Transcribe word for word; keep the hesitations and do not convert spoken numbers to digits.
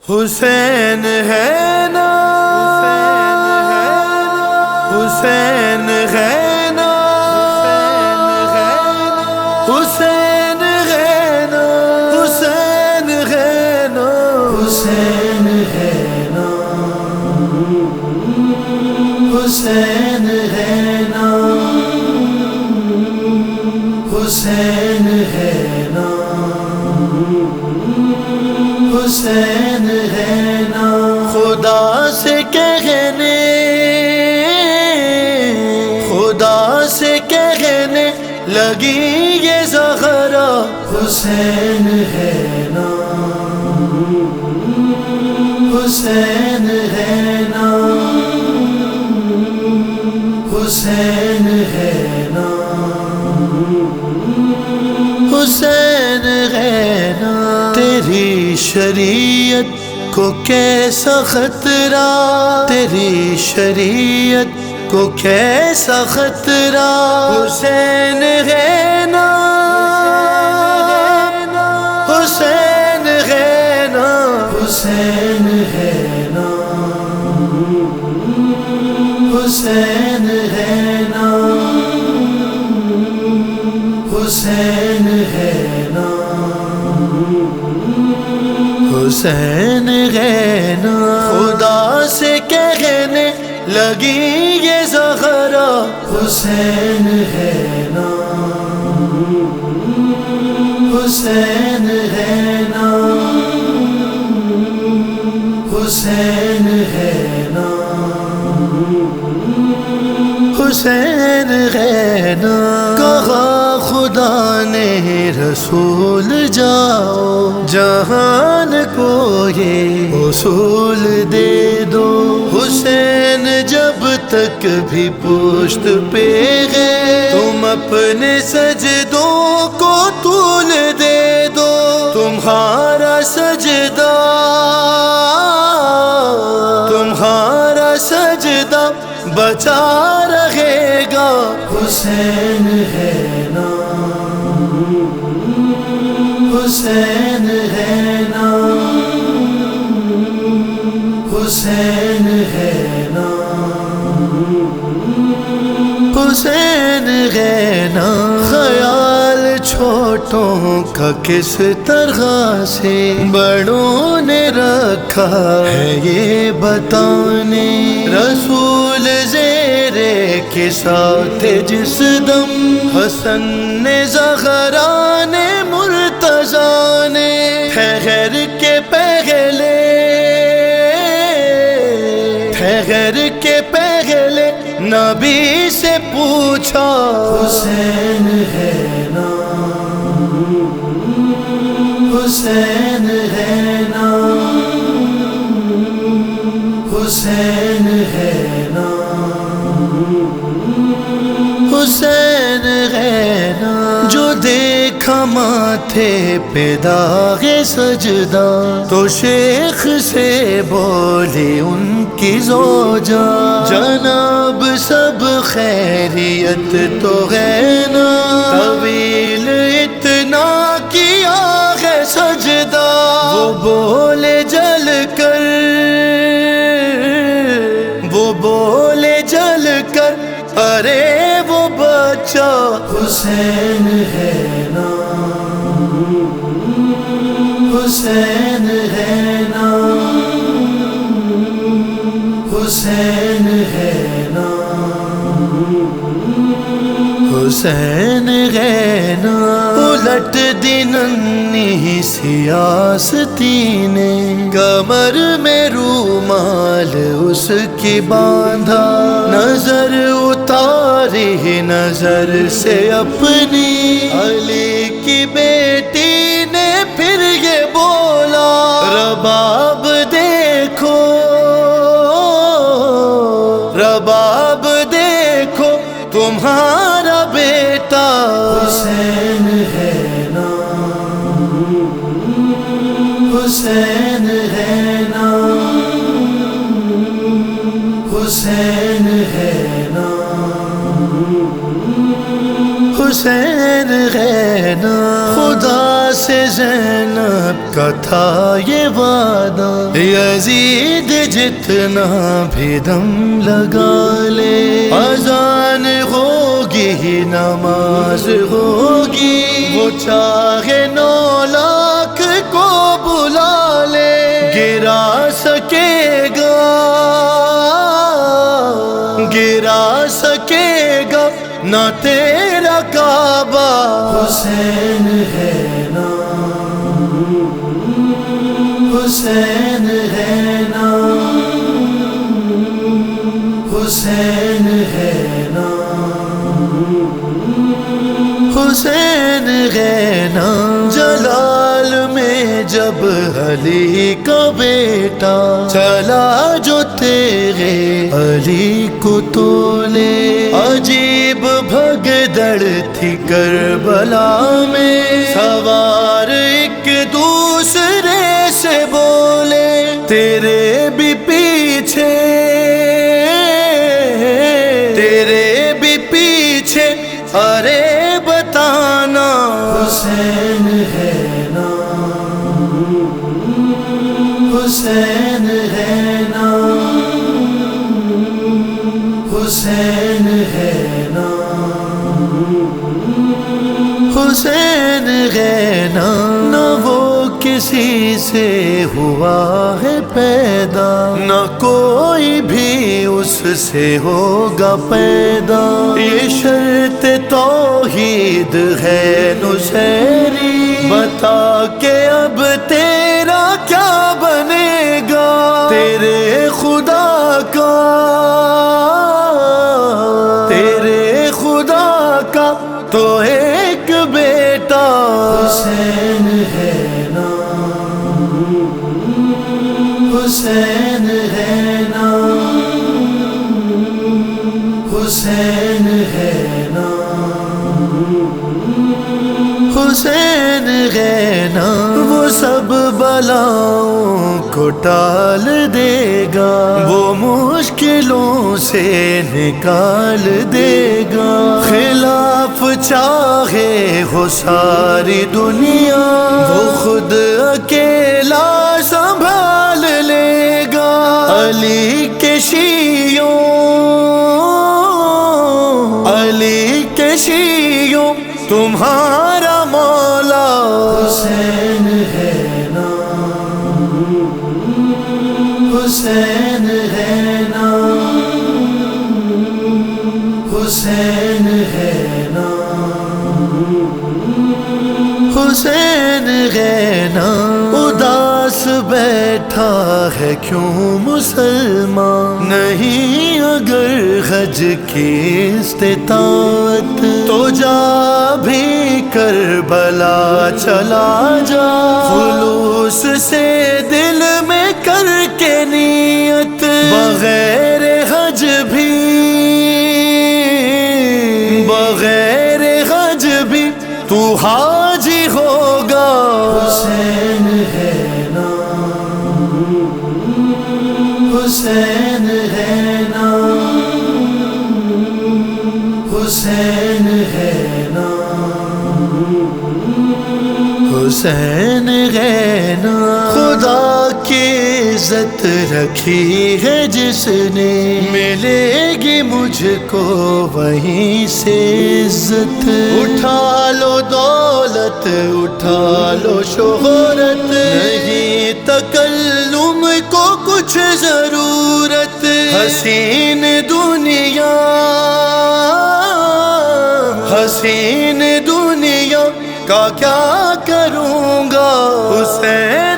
حسین ہے نا، حسین ہے نا، حسین ہے نا، حسین ہے نا، حسین ہے نا، حسین ہے نا، حسین ہے نا، حسین ہے نا، خدا سے کہنے، خدا سے کہنے لگی یہ زہرا، حسین ہے نا، حسین ہے نا، حسین ہے نا، حسین ہے نا، تیری شریعت کو کیسا خطرہ، تیری شریعت کو کیسا خطرہ، حسین ہے نا، حسین ہے نا، حسین ہے نا، حسین ہے نا، حسین ہے نا، حسین ہے نا، خدا سے کہنے لگی یہ زہرا، حسین ہے نا، حسین ہے نا، حسین ہے نا، حسین ہے نا، کہا خدا نے رسول جاؤ جہان کو یہ اصول دے دو، حسین جب تک بھی پشت پہ ہے تم اپنے سجدوں کو طول دے دو، تمہارا سجدہ، تمہارا سجدہ بچا رہے گا، حسین ہے نا، حسین ہے نا، حسین ہے نا، حسین ہے نا، خیال چھوٹوں کا کس طرح سے بڑوں نے رکھا ہے یہ بتانے، رسول زیرے کے ساتھ جس دم حسن نے زہرا نے مرتضیٰ نے ٹھہر کے پہلے، ٹھہر کے پہلے نبی سے پوچھا، حسین ہے نا، حسین ہے نا، حسین ہے نا، حسین ہے نا، جو دیکھا ماتھے پہ داغ سجدہ تو شیخ سے بولے ان کی زوجہ، جناب سب خیریت تو ہے نا، طویل اتنا کیا ہے سجدہ، وہ بولے جل کر، وہ بولے جل کر، ارے وہ بچہ، حسین ہے نا، حسین ہے نا، حسین ہے نا، حسین ہے نا، الٹ دی ننھی سیاستی نے کمر میں رومال اس کی باندھا، نظر اتاری نظر سے اپنی، علی کی بیٹی نے پھر یہ بولا، رباب دیکھو، رباب دیکھو تمہارا بیٹا، حسین ہے نا، حسین ہے نا، حسین ہے نا، حسین ہے نا، خدا سے زینب کا تھا یہ وعدہ، یزید جتنا بھی دم لگا لے، اذان ہوگی نماز ہوگی، وہ چاہے نو لاکھ کو بلا لے، گرا سکے گا گرا سکے گا نہ تیرا کعبہ، حسین ہے نا حسین ہے نا حسین ہے نا حسین ہے نا۔ جلال میں جب علی کا بیٹا چلا جو تیرے علی کو تولے، عجیب بھگدڑ تھی کربلا میں، سوار ایک دوسرے سے بولے تیرے بھی پیچھے تیرے بھی پیچھے، ارے بتانا حسین ہے نا حسین ہے نا حسین ہے نا حسین ہے نا۔ نہ وہ کسی سے ہوا ہے پیدا، نہ کوئی بھی اس سے ہوگا پیدا، یہ شرط توحید ہے نصیری، بتا کہ اب تیرا کیا بنے گا، تیرے خدا کا تیرے خدا کا تو ایک بیٹا، حسین ہے نا حسین ہے نا حسین ہے نا حسین ہے نا۔ وہ سب بلاؤں کو ٹال دے گا، وہ مشکلوں سے نکال دے گا، خلاف چاہے ہو ساری دنیا، وہ خود اکیلا سنبھال لے گا، علی کے شیعوں علی کے شیعوں تمہارا مولا، حسین ہے نا حسین ہے نا حسین ہے نا حسین ہے نا۔ اداس بیٹھا ہے کیوں مسلمان، نہیں اگر حج کی استطاعت تو جا بھی کربلا چلا جا، خلوص سے دل میں کر کے نیت، بغیر حج بھی بغیر حج بھی تو حاجی ہوگا، حسین ہے نا حسین ہے نا حسین ہے نا حسین ہے نا۔ خدا کی عزت رکھی ہے جس نے، ملے گی مجھ کو وہیں سے عزت، اٹھا لو دولت اٹھا لو شہرت، نہیں تکلم کو کچھ ضرورت، حسین دنیا حسین دنیا کا کیا کروں گا، حسین